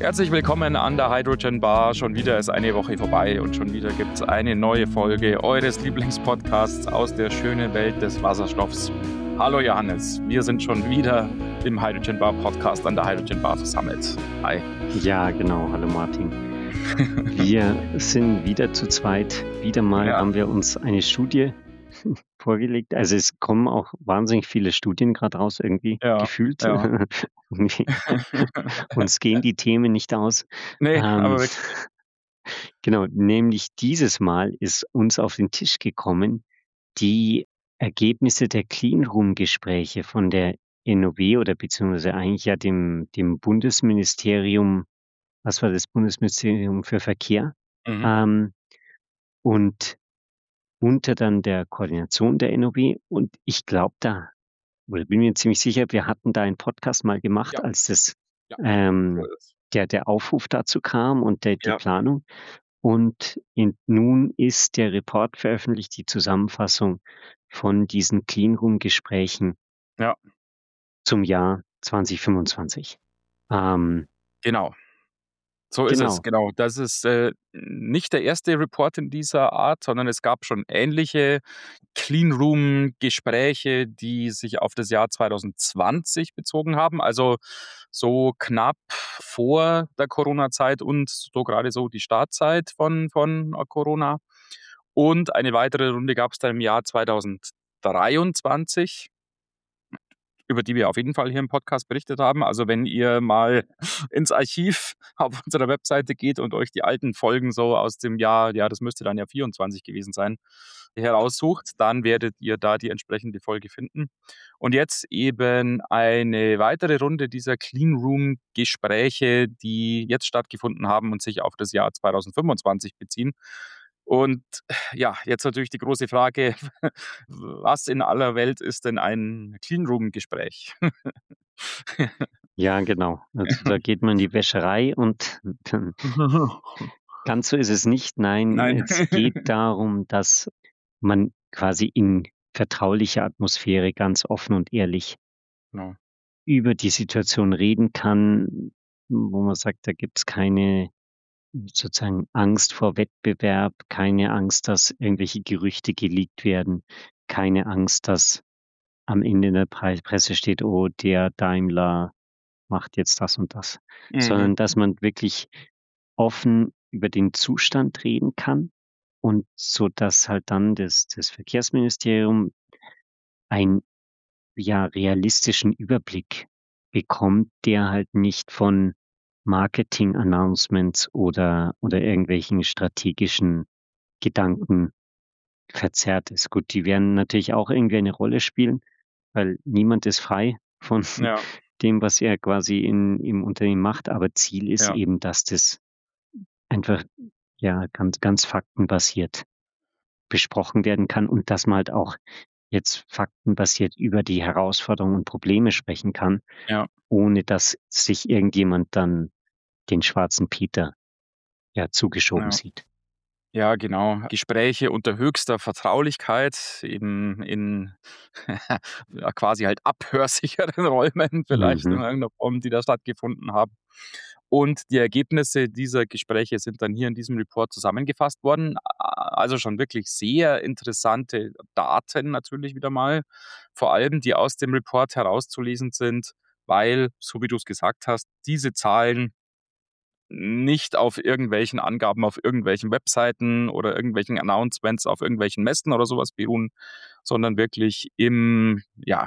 Herzlich willkommen an der Hydrogen Bar. Schon wieder ist eine Woche vorbei und schon wieder gibt es eine neue Folge eures Lieblingspodcasts aus der schönen Welt des Wasserstoffs. Hallo Johannes, wir sind schon wieder im Hydrogen Bar Podcast an der Hydrogen Bar versammelt. Hi. Ja, genau. Hallo Martin. Wir sind wieder zu zweit. Wieder mal haben wir uns eine Studie vorgelegt. Also es kommen auch wahnsinnig viele Studien gerade raus, irgendwie gefühlt. Ja. Uns gehen die Themen nicht aus. Nee, aber wirklich. Genau, nämlich dieses Mal ist uns auf den Tisch gekommen, die Ergebnisse der Cleanroom-Gespräche von der NOW oder beziehungsweise eigentlich ja dem Bundesministerium, was war das Bundesministerium für Verkehr? Und unter dann der Koordination der NOW. Und ich glaube oder bin mir ziemlich sicher, wir hatten da einen Podcast mal gemacht, als das der Aufruf dazu kam und die Planung. Und nun ist der Report veröffentlicht, die Zusammenfassung von diesen Cleanroom-Gesprächen zum Jahr 2025. Genau. So ist es, genau. Das ist nicht der erste Report in dieser Art, sondern es gab schon ähnliche Cleanroom-Gespräche, die sich auf das Jahr 2020 bezogen haben, also so knapp vor der Corona-Zeit und so gerade so die Startzeit von Corona. Und eine weitere Runde gab es dann im Jahr 2023, über die wir auf jeden Fall hier im Podcast berichtet haben. Also wenn ihr mal ins Archiv auf unserer Webseite geht und euch die alten Folgen so aus dem Jahr, das müsste dann ja 24 gewesen sein, heraussucht, dann werdet ihr da die entsprechende Folge finden. Und jetzt eben eine weitere Runde dieser Cleanroom-Gespräche, die jetzt stattgefunden haben und sich auf das Jahr 2025 beziehen. Und ja, jetzt natürlich die große Frage, was in aller Welt ist denn ein Cleanroom-Gespräch? Ja, genau. Also da geht man in die Wäscherei und dann ganz so ist es nicht. Nein. Es geht darum, dass man quasi in vertraulicher Atmosphäre ganz offen und ehrlich über die Situation reden kann, wo man sagt, da gibt's keine sozusagen Angst vor Wettbewerb, keine Angst, dass irgendwelche Gerüchte geleakt werden, keine Angst, dass am Ende in der Presse steht, oh, der Daimler macht jetzt das und das, sondern dass man wirklich offen über den Zustand reden kann und so dass halt dann das Verkehrsministerium einen realistischen Überblick bekommt, der halt nicht von Marketing-Announcements oder irgendwelchen strategischen Gedanken verzerrt ist. Gut, die werden natürlich auch irgendwie eine Rolle spielen, weil niemand ist frei von dem, was er quasi im Unternehmen macht, aber Ziel ist eben, dass das einfach ganz, ganz faktenbasiert besprochen werden kann und dass man halt auch jetzt faktenbasiert über die Herausforderungen und Probleme sprechen kann, ohne dass sich irgendjemand dann den schwarzen Peter zugeschoben sieht. Ja, genau. Gespräche unter höchster Vertraulichkeit, eben in quasi halt abhörsicheren Räumen vielleicht in irgendeiner Form, die da stattgefunden haben. Und die Ergebnisse dieser Gespräche sind dann hier in diesem Report zusammengefasst worden. Also schon wirklich sehr interessante Daten natürlich wieder mal, vor allem die aus dem Report herauszulesen sind, weil, so wie du es gesagt hast, diese Zahlen nicht auf irgendwelchen Angaben auf irgendwelchen Webseiten oder irgendwelchen Announcements auf irgendwelchen Messen oder sowas beruhen, sondern wirklich im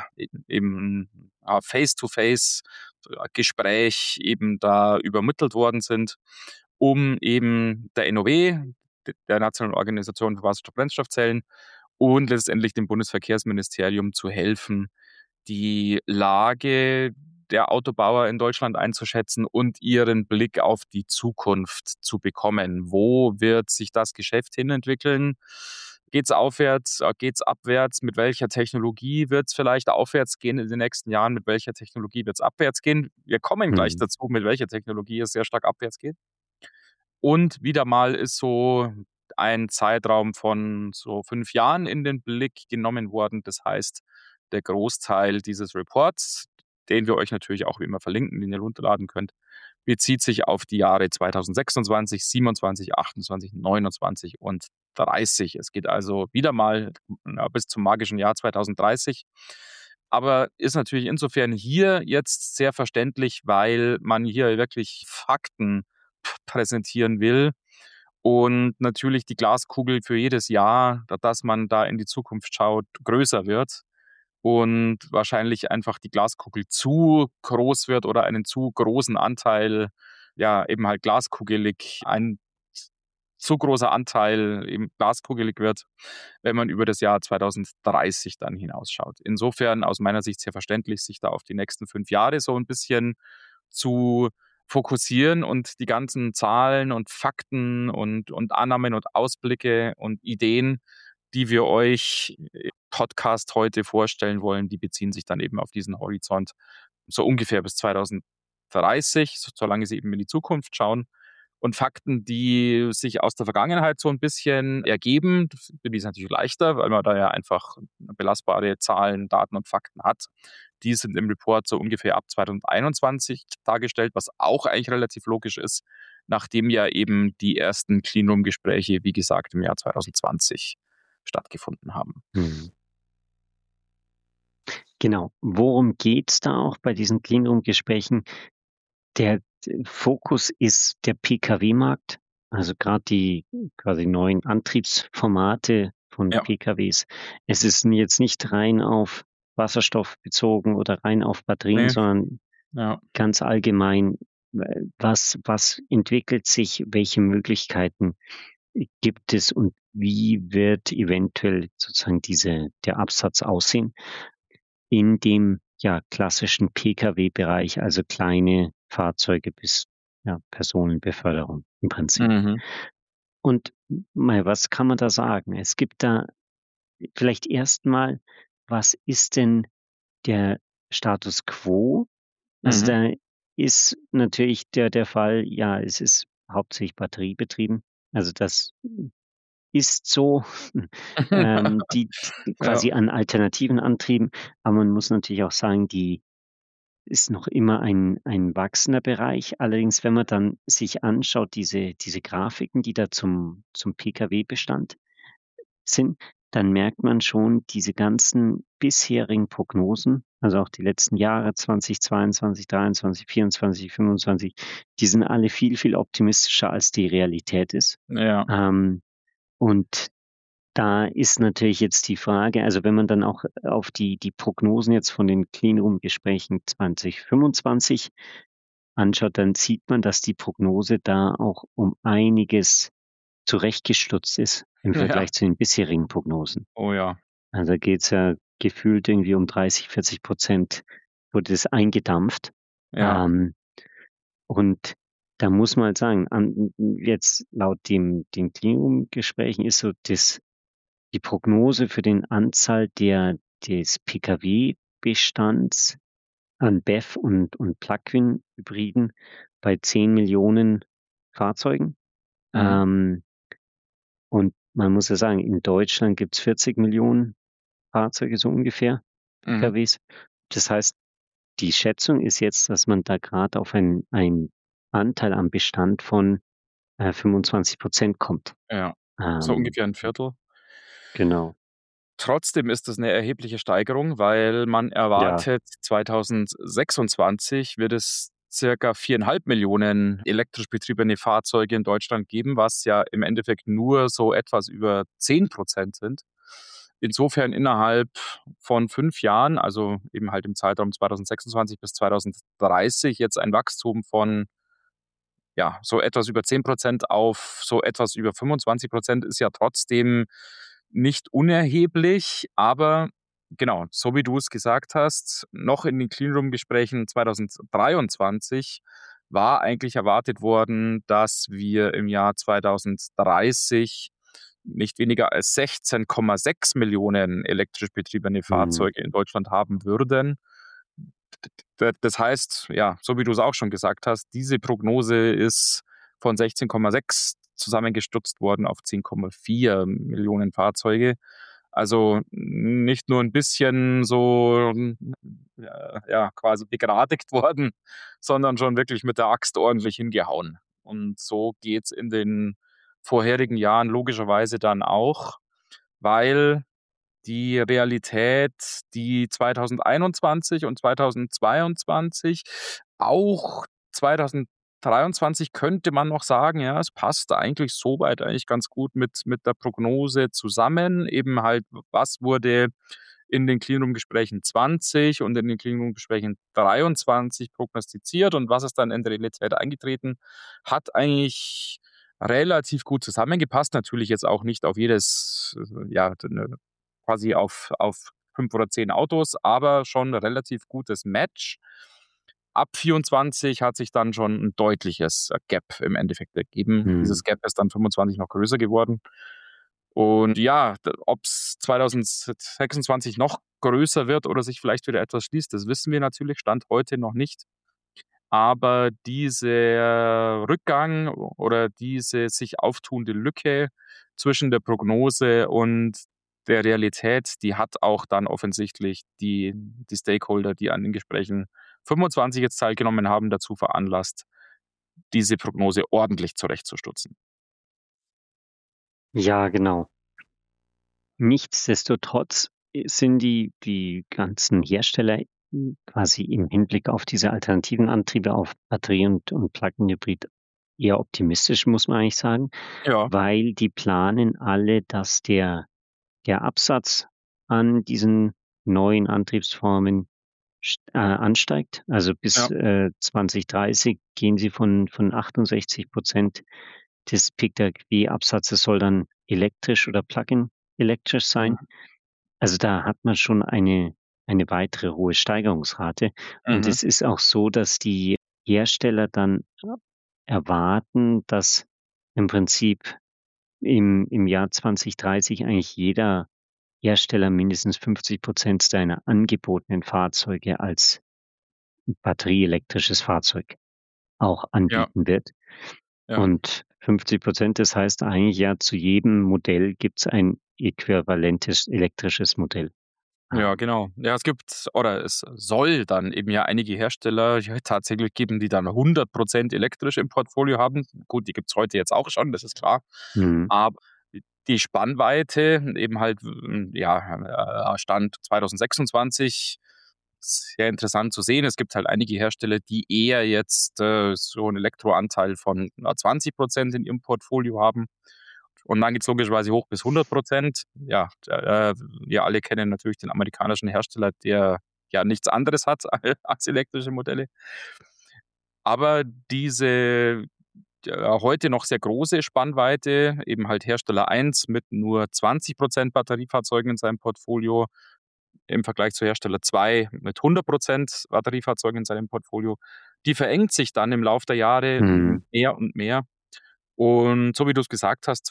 Face-to-Face-Gespräch eben da übermittelt worden sind, um eben der NOW, der Nationalen Organisation für Wasserstoff-Brennstoffzellen, und letztendlich dem Bundesverkehrsministerium zu helfen, die Lage der Autobauer in Deutschland einzuschätzen und ihren Blick auf die Zukunft zu bekommen. Wo wird sich das Geschäft hinentwickeln? Geht es aufwärts? Geht es abwärts? Mit welcher Technologie wird es vielleicht aufwärts gehen in den nächsten Jahren? Mit welcher Technologie wird es abwärts gehen? Wir kommen gleich dazu, mit welcher Technologie es sehr stark abwärts geht. Und wieder mal ist so ein Zeitraum von so 5 Jahren in den Blick genommen worden. Das heißt, der Großteil dieses Reports, den wir euch natürlich auch wie immer verlinken, den ihr runterladen könnt, bezieht sich auf die Jahre 2026, 27, 28, 29 und 30. Es geht also wieder mal bis zum magischen Jahr 2030. Aber ist natürlich insofern hier jetzt sehr verständlich, weil man hier wirklich Fakten präsentieren will und natürlich die Glaskugel für jedes Jahr, dass man da in die Zukunft schaut, größer wird und wahrscheinlich einfach die Glaskugel zu groß wird oder einen zu großen Anteil, ja, eben halt glaskugelig, ein zu großer Anteil eben glaskugelig wird, wenn man über das Jahr 2030 dann hinausschaut. Insofern aus meiner Sicht sehr verständlich, sich da auf die nächsten 5 Jahre so ein bisschen zu fokussieren und die ganzen Zahlen und Fakten und Annahmen und Ausblicke und Ideen, die wir euch im Podcast heute vorstellen wollen, die beziehen sich dann eben auf diesen Horizont so ungefähr bis 2030, solange sie eben in die Zukunft schauen. Und Fakten, die sich aus der Vergangenheit so ein bisschen ergeben, für die ist natürlich leichter, weil man da ja einfach belastbare Zahlen, Daten und Fakten hat. Die sind im Report so ungefähr ab 2021 dargestellt, was auch eigentlich relativ logisch ist, nachdem ja eben die ersten Cleanroom-Gespräche, wie gesagt, im Jahr 2020 stattgefunden haben. Mhm. Genau. Worum geht's da auch bei diesen Cleanroom-Gesprächen? Der Fokus ist der Pkw-Markt, also gerade die quasi neuen Antriebsformate von Ja. PKWs. Es ist jetzt nicht rein auf Wasserstoff bezogen oder rein auf Batterien, Nee. sondern Ja. ganz allgemein, was entwickelt sich, welche Möglichkeiten gibt es und wie wird eventuell sozusagen der Absatz aussehen in dem, ja, klassischen Pkw-Bereich, also kleine Fahrzeuge bis, ja, Personenbeförderung im Prinzip. Mhm. Und was kann man da sagen? Es gibt da vielleicht erstmal, was ist denn der Status quo? Also, Mhm. da ist natürlich der Fall, ja, es ist hauptsächlich batteriebetrieben. Also, das ist so, die Ja. quasi an alternativen Antrieben. Aber man muss natürlich auch sagen, die ist noch immer ein wachsender Bereich. Allerdings, wenn man dann sich anschaut, diese Grafiken, die da zum Pkw-Bestand sind, dann merkt man schon, diese ganzen bisherigen Prognosen, also auch die letzten Jahre 2022, 23, 24, 25, die sind alle viel, viel optimistischer, als die Realität ist. Ja. Und da ist natürlich jetzt die Frage, also wenn man dann auch auf die Prognosen jetzt von den Cleanroom-Gesprächen 2025 anschaut, dann sieht man, dass die Prognose da auch um einiges zurechtgestutzt ist im Ja. Vergleich zu den bisherigen Prognosen. Oh ja. Also da geht's ja gefühlt irgendwie um 30, 40% wurde das eingedampft. Ja. Und da muss man halt sagen, jetzt laut den Cleanroom-Gesprächen ist so die Prognose für den Anzahl des Pkw-Bestands an BEV und Plug-in-Hybriden bei 10 Millionen Fahrzeugen. Mhm. Und man muss ja sagen, in Deutschland gibt's 40 Millionen Fahrzeuge, so ungefähr, Mhm. PKWs. Das heißt, die Schätzung ist jetzt, dass man da gerade auf einen Anteil am Bestand von 25% kommt. Ja. So ungefähr ein Viertel. Genau. Trotzdem ist das 'ne erhebliche Steigerung, weil man Ja. erwartet, 2026 wird es circa 4,5 Millionen elektrisch betriebene Fahrzeuge in Deutschland geben, was ja im Endeffekt nur so etwas über 10% sind. Insofern innerhalb von 5 Jahren, also eben halt im Zeitraum 2026 bis 2030 jetzt ein Wachstum von, ja, so etwas über 10% auf so etwas über 25% ist ja trotzdem nicht unerheblich, aber genau, so wie du es gesagt hast, noch in den Cleanroom-Gesprächen 2023 war eigentlich erwartet worden, dass wir im Jahr 2030 nicht weniger als 16,6 Millionen elektrisch betriebene Mhm. Fahrzeuge in Deutschland haben würden. Das heißt, ja, so wie du es auch schon gesagt hast, diese Prognose ist von 16,6 zusammengestutzt worden auf 10,4 Millionen Fahrzeuge. Also nicht nur ein bisschen so ja, quasi begradigt worden, sondern schon wirklich mit der Axt ordentlich hingehauen. Und so geht's in den vorherigen Jahren logischerweise dann auch, weil die Realität, die 2021 und 2022, auch 2023 könnte man noch sagen, ja, es passt eigentlich soweit eigentlich ganz gut mit der Prognose zusammen. Eben halt, was wurde in den Cleanroom-Gesprächen 20 und in den Cleanroom-Gesprächen 23 prognostiziert und was ist dann in der Realität eingetreten, hat eigentlich relativ gut zusammengepasst. Natürlich jetzt auch nicht auf jedes, ja, quasi auf 5 oder 10 Autos, aber schon 'n relativ gutes Match. Ab 24 hat sich dann schon ein deutliches Gap im Endeffekt ergeben. Mhm. Dieses Gap ist dann 25 noch größer geworden. Und ja, ob es 2026 noch größer wird oder sich vielleicht wieder etwas schließt, das wissen wir natürlich Stand heute noch nicht. Aber dieser Rückgang oder diese sich auftuende Lücke zwischen der Prognose und der Realität, die hat auch dann offensichtlich die Stakeholder, die an den Gesprächen 25 jetzt teilgenommen haben, dazu veranlasst, diese Prognose ordentlich zurechtzustutzen. Ja, genau. Nichtsdestotrotz sind die ganzen Hersteller quasi im Hinblick auf diese alternativen Antriebe auf Batterie und Plug-in-Hybrid eher optimistisch, muss man eigentlich sagen, Ja, weil die planen alle, dass der Absatz an diesen neuen Antriebsformen ansteigt. Also bis ja, 2030 gehen sie von 68% des Pkw-Absatzes soll dann elektrisch oder Plug-in elektrisch sein. mhm, Also da hat man schon eine weitere hohe Steigerungsrate. Und mhm, es ist auch so, dass die Hersteller dann erwarten, dass im Prinzip im Jahr 2030 eigentlich jeder Hersteller mindestens 50% seiner angebotenen Fahrzeuge als batterieelektrisches Fahrzeug auch ja, anbieten wird. ja. Und 50%, das heißt eigentlich ja, zu jedem Modell gibt's ein äquivalentes elektrisches Modell. Ja, Ähm, genau. Ja, es gibt oder es soll dann eben ja einige Hersteller ja tatsächlich geben, die dann 100% elektrisch im Portfolio haben. Gut, die gibt's heute jetzt auch schon, das ist klar. mhm, Aber die Spannweite eben halt, ja, Stand 2026, sehr interessant zu sehen. Es gibt halt einige Hersteller, die eher jetzt, so 'n Elektroanteil von, 20% in ihrem Portfolio haben. Und dann geht's logischerweise hoch bis 100%. Ja, wir alle kennen natürlich den amerikanischen Hersteller, der ja nichts anderes hat als elektrische Modelle. Aber diese heute noch sehr große Spannweite, eben halt Hersteller eins mit nur 20% Batteriefahrzeugen in seinem Portfolio im Vergleich zu Hersteller 2 mit 100% Batteriefahrzeugen in seinem Portfolio, die verengt sich dann im Lauf der Jahre mhm, mehr und mehr. Und so wie du es gesagt hast,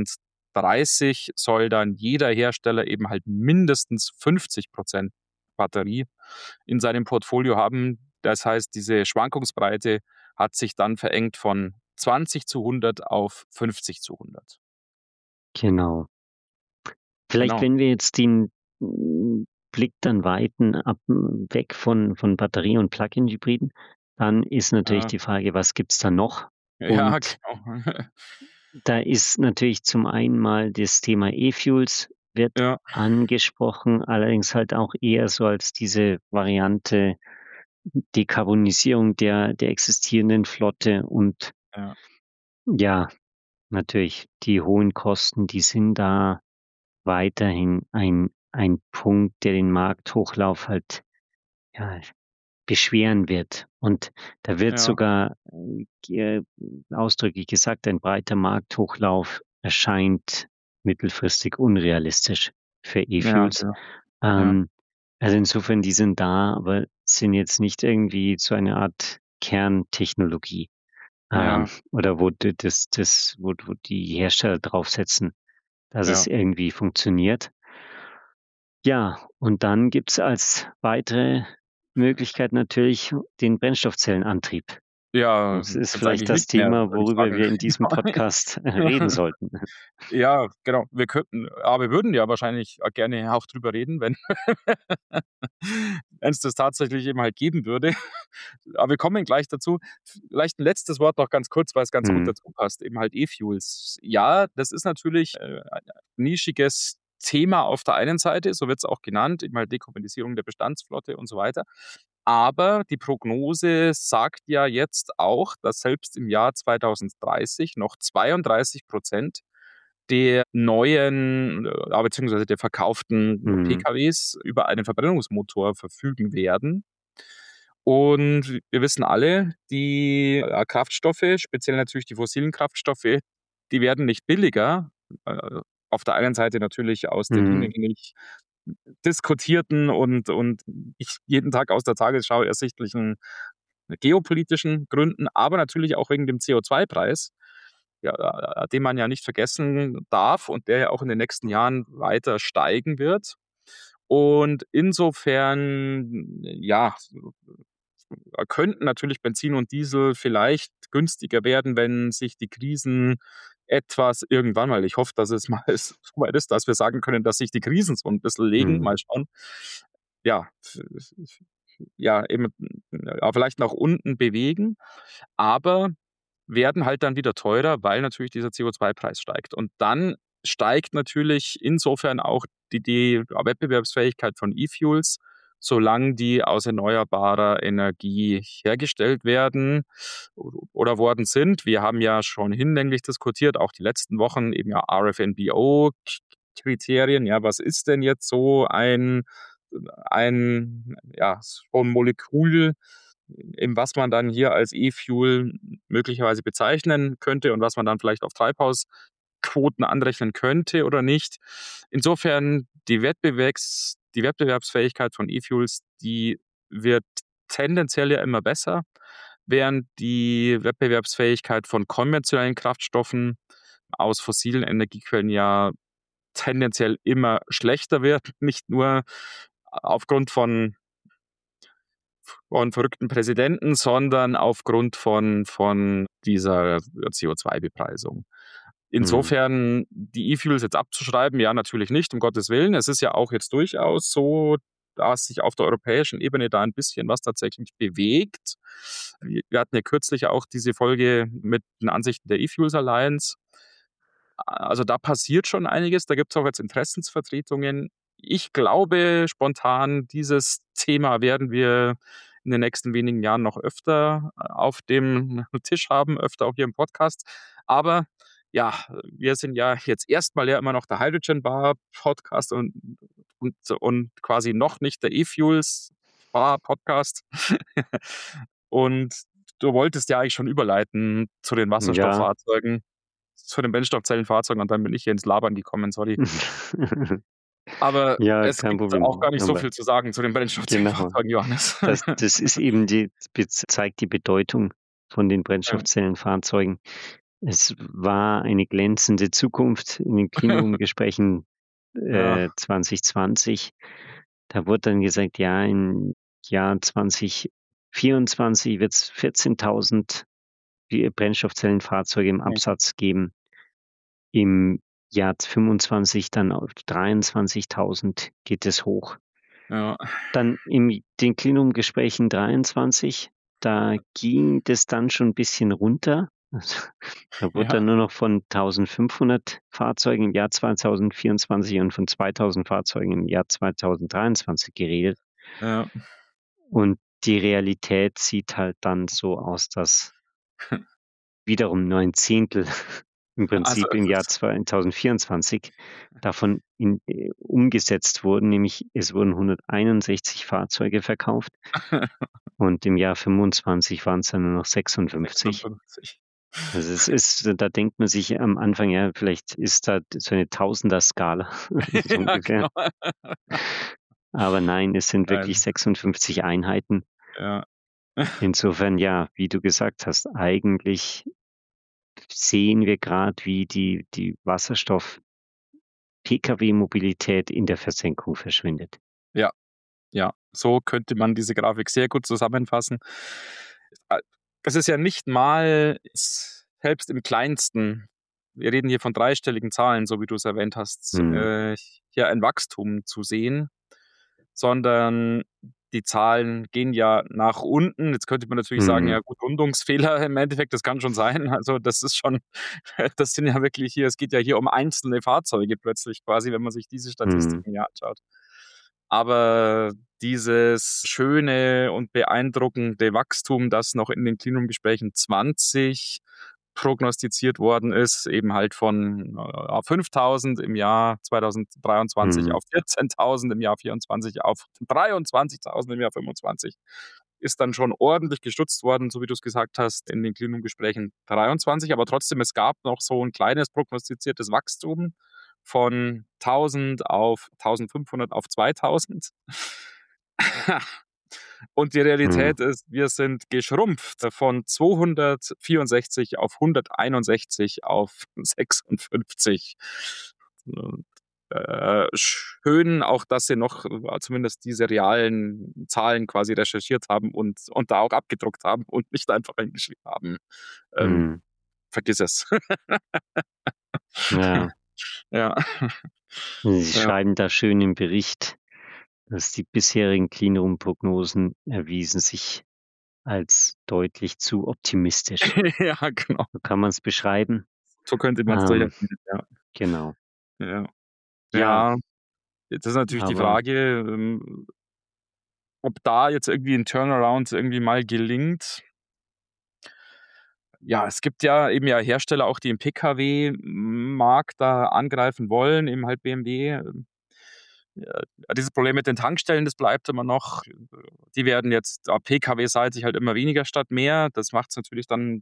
2030 soll dann jeder Hersteller eben halt mindestens 50% Batterie in seinem Portfolio haben. Das heißt, diese Schwankungsbreite hat sich dann verengt von 20 zu 100 auf 50 zu 100. genau. Vielleicht, Genau. wenn wir jetzt den Blick dann weiten weg von Batterie und Plug-in-Hybriden, dann ist natürlich Äh, die Frage, was gibt's da noch? ja, Und genau. da ist natürlich zum einen mal das Thema E-Fuels wird Ja, angesprochen, allerdings halt auch eher so als diese Variante Dekarbonisierung der existierenden Flotte und ja, ja, natürlich die hohen Kosten, die sind da weiterhin ein Punkt, der den Markthochlauf halt, ja, beschweren wird. Und da wird ja, sogar, ausdrücklich gesagt, ein breiter Markthochlauf erscheint mittelfristig unrealistisch für ja, E-Fuels. genau. Ja, Ähm, also insofern, die sind da, aber sind jetzt nicht irgendwie so eine Art Kerntechnologie, ja, oder wo d das wo die Hersteller draufsetzen, dass es ja. irgendwie funktioniert. Ja, und dann gibt's als weitere Möglichkeit natürlich den Brennstoffzellenantrieb. Ja, Das ist jetzt vielleicht eigentlich das nicht mehr, Thema, würde ich worüber sagen. wir in diesem Podcast reden sollten. Ja, genau. Wir würden ja wahrscheinlich gerne auch drüber reden, wenn wenn's das tatsächlich eben halt geben würde. Aber wir kommen gleich dazu. Vielleicht 'n letztes Wort noch ganz kurz, weil's ganz gut Mhm. dazu passt, eben halt E-Fuels. Ja, das ist natürlich, ein nischiges Thema auf der einen Seite, so wird's auch genannt, eben halt Dekarbonisierung der Bestandsflotte und so weiter. Aber die Prognose sagt ja jetzt auch, dass selbst im Jahr 2030 noch 32% der neuen, beziehungsweise der verkauften Mhm. PKWs über einen Verbrennungsmotor verfügen werden. Und wir wissen alle, die, Kraftstoffe, speziell natürlich die fossilen Kraftstoffe, die werden nicht billiger. Auf der einen Seite natürlich aus den Mhm. hinlänglich diskutierten und ich jeden Tag aus der Tagesschau ersichtlichen geopolitischen Gründen, aber natürlich auch wegen dem CO2-Preis, ja, den man ja nicht vergessen darf und der ja auch in den nächsten Jahren weiter steigen wird. Und insofern, ja, könnten natürlich Benzin und Diesel vielleicht günstiger werden, wenn sich die Krisen etwas irgendwann mal, ich hoffe, dass es mal so weit ist, dass wir sagen können, dass sich die Krisen so 'n bisschen legen, Mhm. mal schauen. Ja, ja, eben, vielleicht nach unten bewegen, aber werden halt dann wieder teurer, weil natürlich dieser CO2-Preis steigt. Und dann steigt natürlich insofern auch die Wettbewerbsfähigkeit von E-Fuels, solange die aus erneuerbarer Energie hergestellt werden oder worden sind. Wir haben ja schon hinlänglich diskutiert, auch die letzten Wochen, eben ja RFNBO-Kriterien. Ja, was ist denn jetzt so ja, so 'n Molekül, in was man dann hier als E-Fuel möglicherweise bezeichnen könnte und was man dann vielleicht auf Treibhausquoten anrechnen könnte oder nicht. Insofern die Wettbewerbsfähigkeit von E-Fuels, die wird tendenziell ja immer besser, während die Wettbewerbsfähigkeit von konventionellen Kraftstoffen aus fossilen Energiequellen ja tendenziell immer schlechter wird, nicht nur aufgrund von verrückten Präsidenten, sondern aufgrund von dieser CO2-Bepreisung. Mhm. Insofern die E-Fuels jetzt abzuschreiben, ja, natürlich nicht, um Gottes Willen. Es ist ja auch jetzt durchaus so, dass sich auf der europäischen Ebene da ein bisschen was tatsächlich bewegt. Wir hatten ja kürzlich auch diese Folge mit den Ansichten der E-Fuels Alliance. Also, da passiert schon einiges. Da gibt's auch jetzt Interessensvertretungen. Ich glaube spontan, dieses Thema werden wir in den nächsten wenigen Jahren noch öfter auf dem Tisch haben, öfter auch hier im Podcast. Aber ja, wir sind ja jetzt erstmal ja immer noch der Hydrogen Bar Podcast und quasi noch nicht der E-Fuels Bar Podcast. Und du wolltest ja eigentlich schon überleiten zu den Ja. Wasserstofffahrzeugen, zu den Brennstoffzellenfahrzeugen und dann bin ich hier ins Labern gekommen, sorry. Aber Ja, es kein gibt auch Problem. gar nicht so Aber viel zu sagen zu den genau. Brennstoffzellenfahrzeugen, Johannes. Das ist eben zeigt die Bedeutung von den Ja. Brennstoffzellenfahrzeugen. Es war eine glänzende Zukunft in den Klimagesprächen, Ja, 2020. Da wurde dann gesagt, ja, im Jahr 2024 wird es 14.000 Brennstoffzellenfahrzeuge im mhm, Absatz geben. Im Jahr 25 dann auf 23.000 geht es hoch. ja, Dann in den Plenumgesprächen 23, da ging das dann schon 'n bisschen runter. Also, da wurde ja, dann nur noch von 1.500 Fahrzeugen im Jahr 2024 und von 2.000 Fahrzeugen im Jahr 2023 geredet. ja. Und die Realität sieht halt dann so aus, dass wiederum nur 1/10 im Also, Prinzip es im Jahr ist 2024 davon umgesetzt wurden, nämlich es wurden 161 Fahrzeuge verkauft und im Jahr 25 waren's dann nur noch 56. 56. Also, es ist da denkt man sich am Anfang, ja, vielleicht ist da so 'ne Tausenderskala so Ja, ungefähr. genau. Aber nein, es sind wirklich Nein, 56 Einheiten. ja. Insofern, ja, wie du gesagt hast, eigentlich sehen wir grad, wie die Wasserstoff-Pkw-Mobilität in der Versenkung verschwindet. Ja, ja, so könnte man diese Grafik sehr gut zusammenfassen. Das ist ja nicht mal selbst im Kleinsten, wir reden hier von dreistelligen Zahlen, so wie du es erwähnt hast, hier ein Wachstum zu sehen, sondern die Zahlen gehen ja nach unten. Jetzt könnte man natürlich sagen, ja gut, Rundungsfehler im Endeffekt, das kann schon sein. Also das ist schon, das sind ja wirklich hier, es geht ja hier um einzelne Fahrzeuge plötzlich quasi, wenn man sich diese Statistiken hier anschaut. Aber dieses schöne und beeindruckende Wachstum, das noch in den Cleanroom-Gesprächen 20 prognostiziert worden ist, eben halt von 5.000 im Jahr 2023 auf 14.000 im Jahr 24, auf 23.000 im Jahr 25, ist dann schon ordentlich gestutzt worden, so wie du es gesagt hast, in den Cleanroom-Gesprächen 23. Aber trotzdem, es gab noch so ein kleines prognostiziertes Wachstum von 1.000 auf 1.500 auf 2.000. Und die Realität ist, wir sind geschrumpft von 264 auf 161 auf 56. Schön auch, dass sie noch zumindest diese realen Zahlen quasi recherchiert haben und da auch abgedruckt haben und nicht einfach hingeschrieben haben. Vergiss es. Ja. Ja. Sie schreiben da schön im Bericht, dass die bisherigen Cleanroom-Prognosen erwiesen sich als deutlich zu optimistisch. Ja, genau. So kann man es beschreiben. So könnte man es durchaus nennen, ja. Genau. Ja. Ja. Ja, jetzt ist natürlich die Aber Frage, ob da jetzt irgendwie ein Turnaround irgendwie mal gelingt. Ja, es gibt ja eben Hersteller auch, die im PKW-Markt da angreifen wollen, eben halt BMW. Ja, dieses Problem mit den Tankstellen, das bleibt immer noch. Die werden jetzt PKW-seitig halt immer weniger statt mehr. Das macht es natürlich dann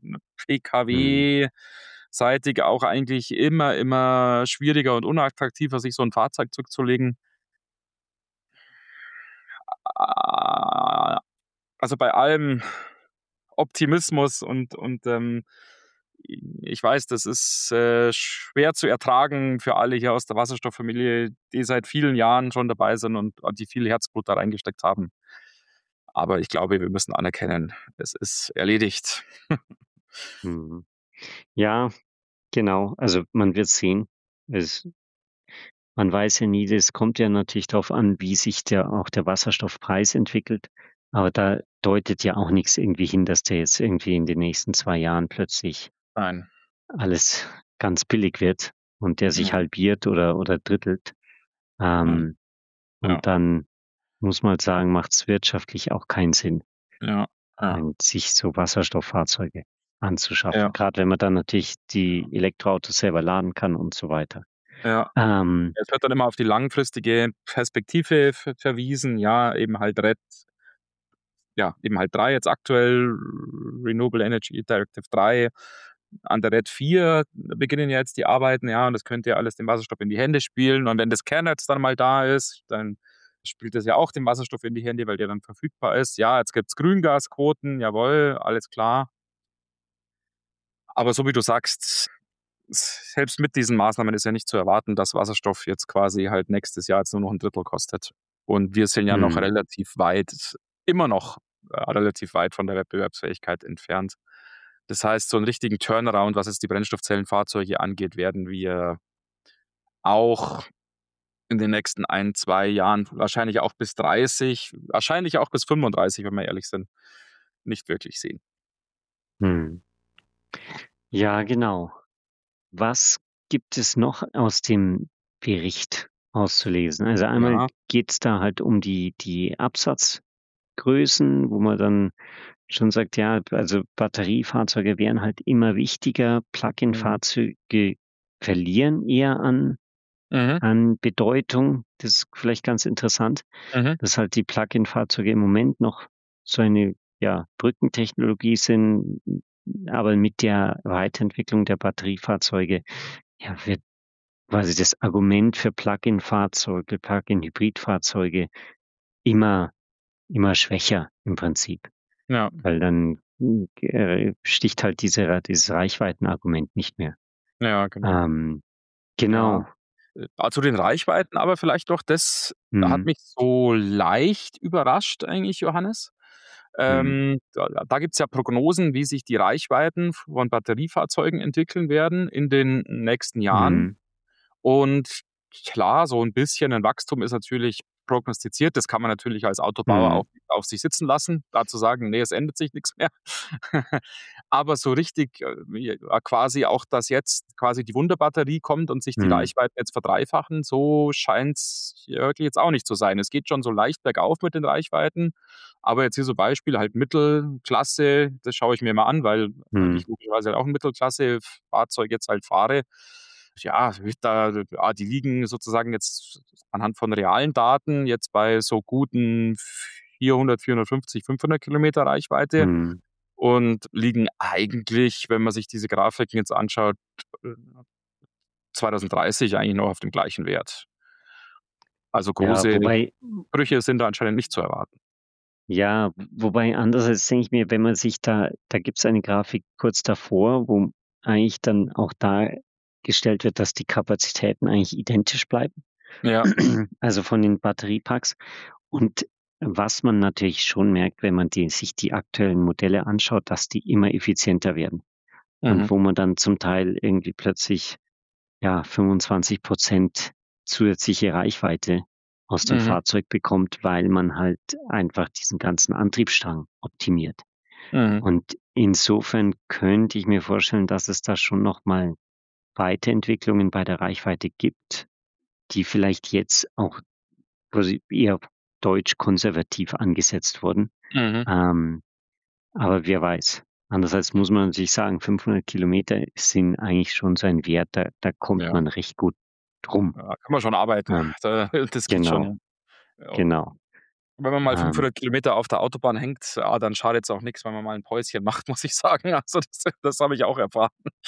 PKW-seitig auch eigentlich immer schwieriger und unattraktiver, sich so ein Fahrzeug zurückzulegen. Also bei allem Optimismus und ich weiß, das ist schwer zu ertragen für alle hier aus der Wasserstofffamilie, die seit vielen Jahren schon dabei sind und die viel Herzblut da reingesteckt haben. Aber ich glaube, wir müssen anerkennen, es ist erledigt. Ja, genau. Also man wird sehen. Man weiß ja nie, das kommt ja natürlich darauf an, wie sich auch der Wasserstoffpreis entwickelt. Aber da deutet ja auch nichts irgendwie hin, dass der jetzt irgendwie in den nächsten 2 Jahren plötzlich Nein. alles ganz billig wird und der sich halbiert oder drittelt. Und dann muss man halt sagen, macht es wirtschaftlich auch keinen Sinn, sich so Wasserstofffahrzeuge anzuschaffen. Ja. Gerade wenn man dann natürlich die Elektroautos selber laden kann und so weiter. Ja. Es wird dann immer auf die langfristige Perspektive verwiesen, eben halt eben halt 3 jetzt aktuell, Renewable Energy Directive 3. An der RED 4 beginnen ja jetzt die Arbeiten, und das könnte ja alles dem Wasserstoff in die Hände spielen. Und wenn das Kernnetz dann mal da ist, dann spielt das ja auch dem Wasserstoff in die Hände, weil der dann verfügbar ist. Ja, jetzt gibt es Grüngasquoten, jawohl, alles klar. Aber so wie du sagst, selbst mit diesen Maßnahmen ist ja nicht zu erwarten, dass Wasserstoff jetzt quasi halt nächstes Jahr jetzt nur noch ein Drittel kostet. Und wir sind ja noch immer noch relativ weit von der Wettbewerbsfähigkeit entfernt. Das heißt, so einen richtigen Turnaround, was jetzt die Brennstoffzellenfahrzeuge angeht, werden wir auch in den nächsten 1, 2 Jahren, wahrscheinlich auch bis 30, wahrscheinlich auch bis 35, wenn wir ehrlich sind, nicht wirklich sehen. Ja, genau. Was gibt es noch aus dem Bericht auszulesen? Also einmal geht es da halt um die Absatzgrößen, wo man dann schon sagt, also Batteriefahrzeuge werden halt immer wichtiger. Plug-in-Fahrzeuge verlieren eher an Bedeutung. Das ist vielleicht ganz interessant, dass halt die Plug-in-Fahrzeuge im Moment noch so eine Brückentechnologie sind, aber mit der Weiterentwicklung der Batteriefahrzeuge wird quasi das Argument für Plug-in-Fahrzeuge, Plug-in-Hybridfahrzeuge immer schwächer im Prinzip. Ja. Weil dann sticht halt dieses Reichweitenargument nicht mehr. Ja, genau. Genau. Zu den Reichweiten, aber vielleicht doch das hat mich so leicht überrascht eigentlich, Johannes. Mhm. Da gibt's ja Prognosen, wie sich die Reichweiten von Batteriefahrzeugen entwickeln werden in den nächsten Jahren. Mhm. Und klar, so 'n bisschen 'n Wachstum ist natürlich prognostiziert. Das kann man natürlich als Autobauer auch Mhm. nicht auf sich sitzen lassen, da zu sagen: „Ne, es ändert sich nix mehr.“ Aber so richtig, quasi auch, dass jetzt quasi die Wunderbatterie kommt und sich die Mhm. Reichweiten jetzt verdreifachen, so scheint's wirklich jetzt auch nicht zu sein. Es geht schon so leicht bergauf mit den Reichweiten, aber jetzt hier so Beispiel halt Mittelklasse, das schaue ich mir mal an, weil Mhm. ich logischerweise auch 'n Mittelklasse-Fahrzeug jetzt halt fahre. Ja, die liegen sozusagen jetzt anhand von realen Daten jetzt bei so guten 400, 450, 500 Kilometer Reichweite Mhm. und liegen eigentlich, wenn man sich diese Grafiken jetzt anschaut, äh, 2030 eigentlich noch auf dem gleichen Wert. Also Ja, große wobei Brüche sind da anscheinend nicht zu erwarten. ja, wobei andererseits denke ich mir, wenn man sich da gibt's eine Grafik kurz davor, wo eigentlich dann auch dargestellt wird, dass die Kapazitäten eigentlich identisch bleiben, Ja. also von den Batteriepacks. Und was man natürlich schon merkt, wenn man sich die aktuellen Modelle anschaut, dass die immer effizienter werden. Und Mhm. wo man dann zum Teil irgendwie plötzlich, ja, 25% zusätzliche Reichweite aus dem Mhm. Fahrzeug bekommt, weil man halt einfach diesen ganzen Antriebsstrang optimiert. Mhm. Und insofern könnte ich mir vorstellen, dass es da schon noch mal Weiterentwicklungen bei der Reichweite gibt, die vielleicht jetzt auch quasi eher deutsch konservativ angesetzt wurden. Mhm. Ähm, aber wer weiß. Andererseits muss man sich sagen, 500 Kilometer sind eigentlich schon so ein Wert, da kommt Ja. man recht gut drum. Ja, kann man schon arbeiten. Ähm, Das geht genau, schon. Ja. genau. Wenn man mal Ähm, 500 Kilometer auf der Autobahn hängt, dann schadet's auch nix, wenn man mal 'n Päuschen macht, muss ich sagen. Also, das habe ich auch erfahren.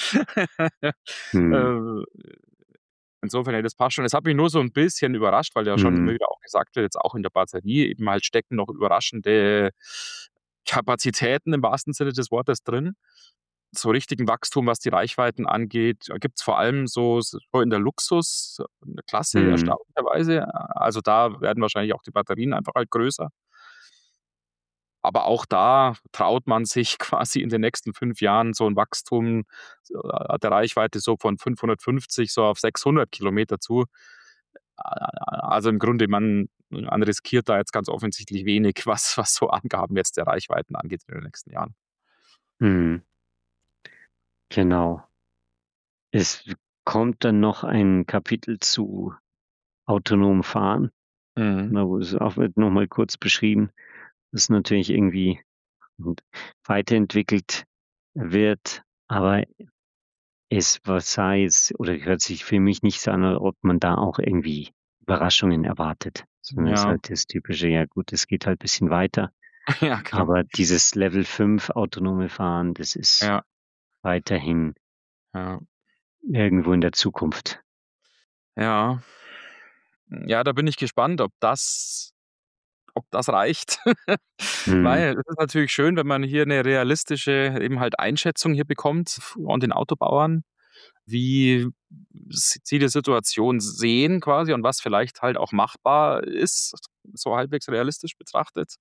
mhm, Äh, insofern, ja, das passt schon. Es hat mich nur so 'n bisschen überrascht, weil ja schon immer mhm, wieder auch gesagt wird, jetzt auch in der Batterie eben halt stecken noch überraschende Kapazitäten im wahrsten Sinne des Wortes drin. So richtigen Wachstum, was die Reichweiten angeht, gibt's vor allem so in der Luxusklasse mhm, erstaunlicherweise. Also, da werden wahrscheinlich auch die Batterien einfach halt größer. Aber auch da traut man sich quasi in den nächsten 5 Jahren so 'n Wachstum der Reichweite so von 550 so auf 600 Kilometer zu. Also, im Grunde, man riskiert da jetzt ganz offensichtlich wenig, was so Angaben jetzt der Reichweiten angeht in den nächsten Jahren. mhm, genau. Es kommt dann noch ein Kapitel zu autonomem Fahren. Mhm. Da wo es auch wird noch mal kurz beschrieben, dass natürlich irgendwie und weiterentwickelt wird, aber was sei es oder hört sich für mich nicht so an, als ob man da auch irgendwie Überraschungen erwartet, sondern es ist Ja, halt das typische: „Ja gut, es geht halt bisschen weiter.“ ja, genau. Aber dieses Level 5 autonome Fahren, das ist Ja, weiterhin ja, irgendwo in der Zukunft. ja. Ja, da bin ich gespannt, ob das reicht. Mhm, Weil es ist natürlich schön, wenn man hier 'ne realistische eben halt Einschätzung hier bekommt von den Autobauern, wie sie die Situation sehen quasi und was vielleicht halt auch machbar ist, so halbwegs realistisch betrachtet.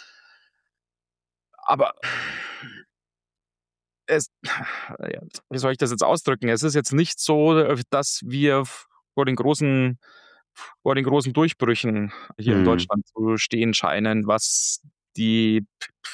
Aber es ja, wie soll ich das jetzt ausdrücken? Es ist jetzt nicht so, dass wir vor den großen vor den großen Durchbrüchen hier in mhm, Deutschland zu stehen scheinen, was die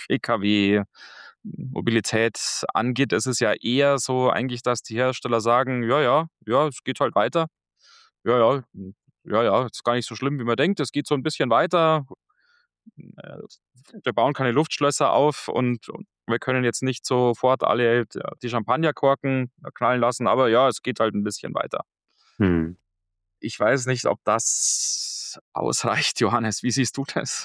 Pkw-Mobilität angeht. Es ist ja eher so eigentlich, dass die Hersteller sagen: „Ja, ja, ja, es geht halt weiter. Ja, ja, ja, ja, ist gar nicht so schlimm, wie man denkt. Es geht so 'n bisschen weiter. Äh, wir bauen keine Luftschlösser auf und wir können jetzt nicht sofort alle die Champagnerkorken knallen lassen, aber ja, es geht halt 'n bisschen weiter.“ mhm. Ich weiß nicht, ob das ausreicht, Johannes. Wie siehst du das?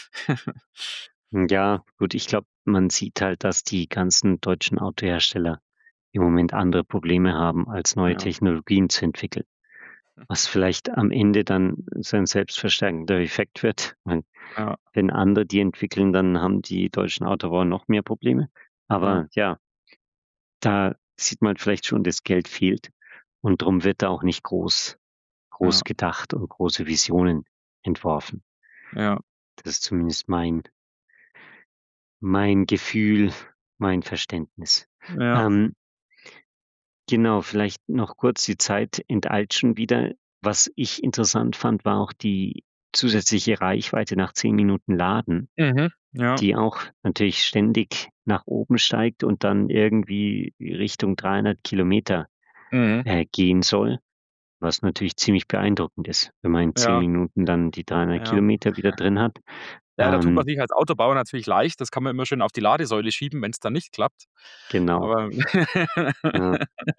Ja, gut, ich glaube, man sieht halt, dass die ganzen deutschen Autohersteller im Moment andere Probleme haben, als neue Ja, Technologien zu entwickeln. Was vielleicht am Ende dann so 'n selbstverstärkender Effekt wird. ja, Wenn andere die entwickeln, dann haben die deutschen Autobauer noch mehr Probleme. ja, Aber ja, da sieht man vielleicht schon, das Geld fehlt und drum wird da auch nicht groß ja, gedacht und große Visionen entworfen. ja. Das ist zumindest mein Gefühl, mein Verständnis. Ja. Genau, vielleicht noch kurz, die Zeit enteilt schon wieder. Was ich interessant fand, war auch die zusätzliche Reichweite nach 10 Minuten Laden, Ja. die auch natürlich ständig nach oben steigt und dann irgendwie Richtung 300 Kilometer gehen soll, was natürlich ziemlich beeindruckend ist, wenn man in 10 Ja. Minuten dann die 300 Ja. Kilometer wieder drin hat. Ja, da tut man sich als Autobauer natürlich leicht. Das kann man immer schön auf die Ladesäule schieben, wenn's dann nicht klappt. Genau, Aber ja.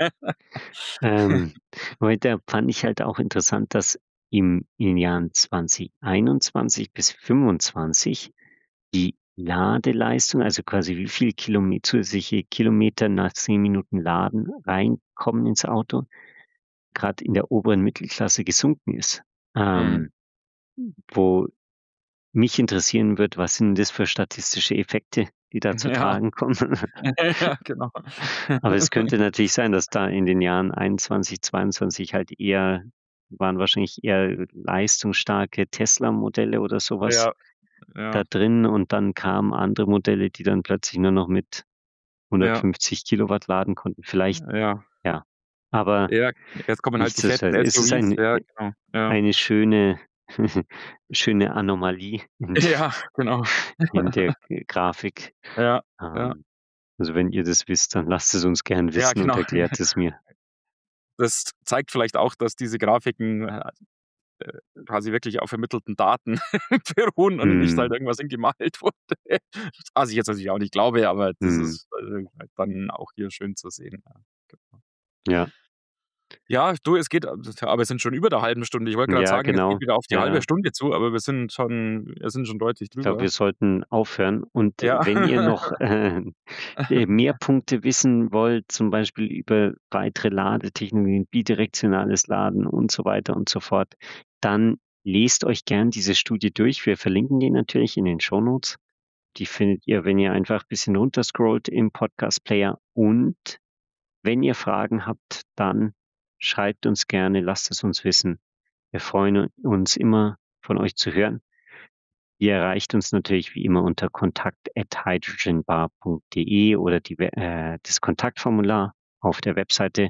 Heute fand ich halt auch interessant, dass in den Jahren 2021 bis 25 die Ladeleistung, also quasi wie viel zusätzliche Kilometer nach 10 Minuten Laden reinkommen ins Auto, gerade in der oberen Mittelklasse gesunken ist. Mhm. Wo mich interessieren wird, was sind das für statistische Effekte, die da zu Ja. tragen kommen? Ja, genau. Aber es könnte natürlich sein, dass da in den Jahren 21, 22 halt waren wahrscheinlich eher leistungsstarke Tesla-Modelle oder sowas Ja, ja, da drin und dann kamen andere Modelle, die dann plötzlich nur noch mit ja, 150 Kilowatt laden konnten. Vielleicht, ja. ja. Aber Ja, jetzt kommen halt die fetten es ist SUVs. Ja, genau. Ja. eine schöne schöne Anomalie Ja, genau. in der Grafik. Ja, ja. Ähm, also, wenn ihr das wisst, dann lasst es uns gern Ja, wissen und genau. erklärt es mir. Das zeigt vielleicht auch, dass diese Grafiken, quasi wirklich auf ermittelten Daten beruhen und nicht halt Mhm, irgendwas hingemalt wurde. Was ich jetzt natürlich auch nicht glaube, aber das mhm. ist, dann auch hier schön zu sehen. Ja, genau. Ja, Ja, du, es geht aber es sind schon über der halben Stunde. Ich wollte grad ja, sagen, es geht genau. wieder auf die Ja, halbe ja. Stunde zu, aber wir sind schon deutlich Ich glaube, drüber. wir sollten aufhören. Und Ja. wenn ihr noch mehr Punkte wissen wollt, zum Beispiel über weitere Ladetechnologien, bidirektionales Laden und so weiter und so fort, dann lest euch gern diese Studie durch. Wir verlinken die natürlich in den Shownotes. Die findet ihr, wenn ihr einfach ein bisschen runterscrollt im Podcast-Player. Und wenn ihr Fragen habt, dann schreibt uns gerne, lasst es uns wissen. Wir freuen uns immer, von euch zu hören. Ihr erreicht uns natürlich wie immer unter kontakt@hydrogenbar.de oder das Kontaktformular auf der Webseite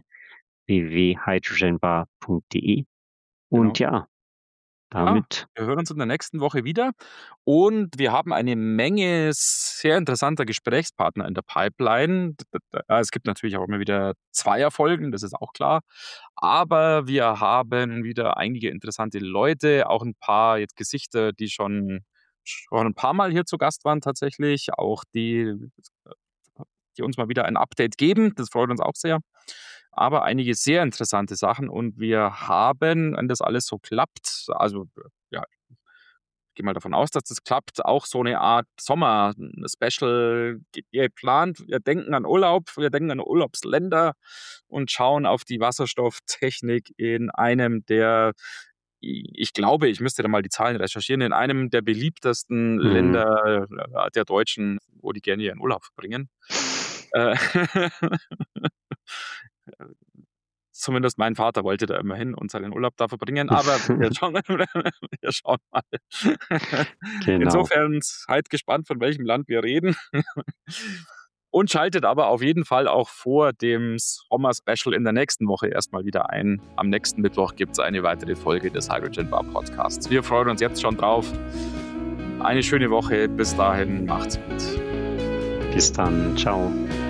www.hydrogenbar.de. Und Genau. ja, Ja, damit wir hören uns in der nächsten Woche wieder und wir haben eine Menge sehr interessanter Gesprächspartner in der Pipeline. Es gibt natürlich auch immer wieder Zweierfolgen, das ist auch klar. Aber wir haben wieder einige interessante Leute, auch ein paar jetzt Gesichter, die schon ein paar Mal hier zu Gast waren tatsächlich, auch die uns mal wieder ein Update geben. Das freut uns auch sehr. Aber einige sehr interessante Sachen und wir haben, wenn das alles so klappt, also ja, ich gehe mal davon aus, dass das klappt, auch so eine Art Sommer-Special geplant. Wir denken an Urlaub, wir denken an Urlaubsländer und schauen auf die Wasserstofftechnik in einem der, ich glaube, ich müsste da mal die Zahlen recherchieren, in einem der beliebtesten mhm. Länder der Deutschen, wo die gerne ihren Urlaub verbringen. Äh, Zumindest mein Vater wollte da immer hin und seinen Urlaub da verbringen, aber wir schauen wir schauen mal. Genau. Insofern seid gespannt, von welchem Land wir reden. Und schaltet aber auf jeden Fall auch vor dem Sommer-Special in der nächsten Woche erstmal wieder ein. Am nächsten Mittwoch gibt es eine weitere Folge des Hydrogen Bar Podcasts. Wir freuen uns jetzt schon drauf. Eine schöne Woche. Bis dahin, macht's gut. Bis dann. Ciao.